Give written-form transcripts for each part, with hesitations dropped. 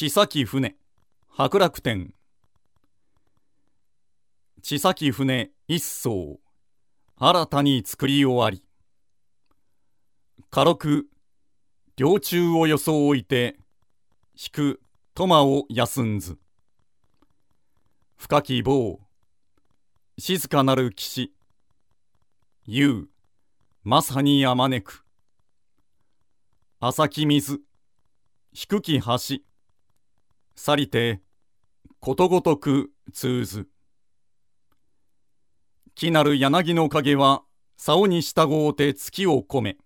千崎船、白楽天。千崎船一艘、新たに作り終わり。軽く、両中を装いて、引く苫を休んず。深き棒、静かなる岸。言う、まさにあまねく。浅き水、低き橋。去りて、ことごとく通ず。木なる柳の影は、竿に従うて月を込め。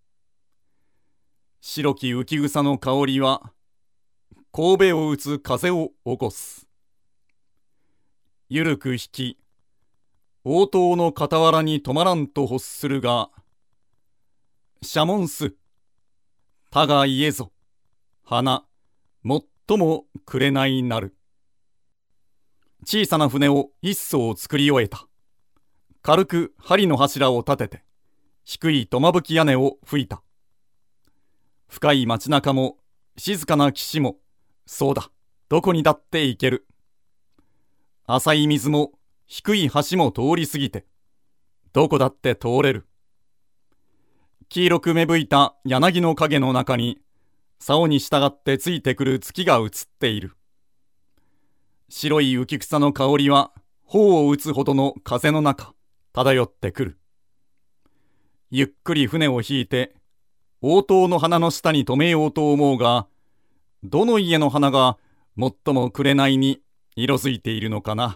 白き浮草の香りは、神戸を打つ風を起こす。ゆるく引き、応答の傍らに止まらんと欲するが、シャモンス、他が言えぞ、花、最も紅なる。小さな船を一艘作り終えた。軽く針の柱を立てて、低い苫吹き屋根を吹いた。深い街中も、静かな岸も、そうだ、どこにだって行ける。浅い水も、低い橋も通り過ぎて、どこだって通れる。黄色く芽吹いた柳の影の中に、竿に従ってついてくる月が映っている。白い浮草の香りは、頬を打つほどの風の中、漂ってくる。ゆっくり船を引いて、応答の花の下に止めようと思うが、どの家の花が最も紅に色づいているのかな。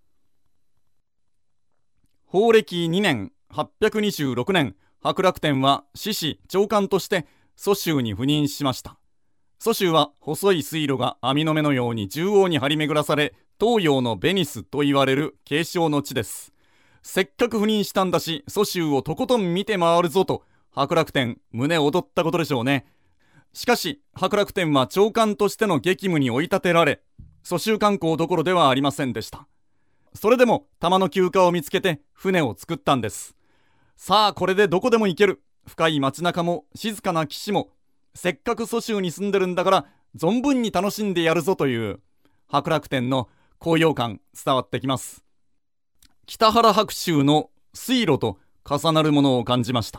宝暦2年826年、白楽天は司使長官として蘇州に赴任しました。蘇州は細い水路が網の目のように縦横に張り巡らされ、東洋のベニスと言われる景勝の地です。せっかく赴任したんだし、蘇州をとことん見て回るぞと、白楽天、胸躍ったことでしょうね。しかし、白楽天は長官としての激務に追い立てられ、蘇州観光どころではありませんでした。それでも、玉の休暇を見つけて、船を作ったんです。さあ、これでどこでも行ける。深い街中も、静かな岸も、せっかく蘇州に住んでるんだから、存分に楽しんでやるぞという、白楽天の高揚感伝わってきます。北原白秋の水路と重なるものを感じました。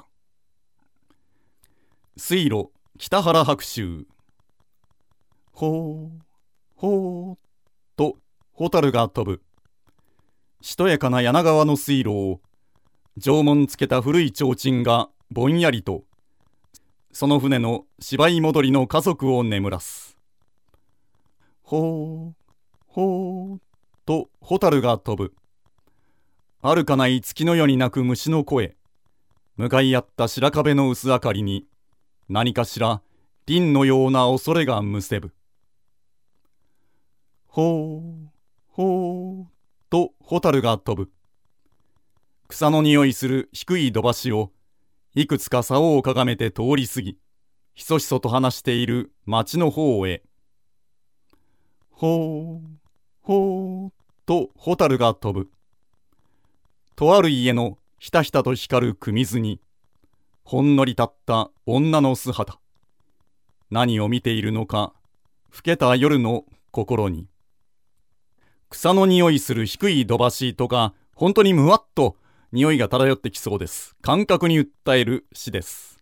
水路、北原白秋。ほう、ほう、と、蛍が飛ぶ。しとやかな柳川の水路を、縄文つけた古い提灯がぼんやりと、その船の芝居戻りの家族を眠らす。ほう、ほう、と、蛍が飛ぶ。あるかない月の夜に鳴く虫の声。向かい合った白壁の薄明かりに、何かしら凛のような恐れがむせぶ。ほう、ほう、と蛍が飛ぶ。草の匂いする低い土橋を、いくつか竿をかがめて通り過ぎ、ひそひそと話している町の方へ。ほう、ほう、と蛍が飛ぶ。とある家のひたひたと光る組図に、ほんのり立った女の素肌。何を見ているのか、更けた夜の心に。草の匂いする低い土橋とか、本当にむわっと匂いが漂ってきそうです。感覚に訴える詩です。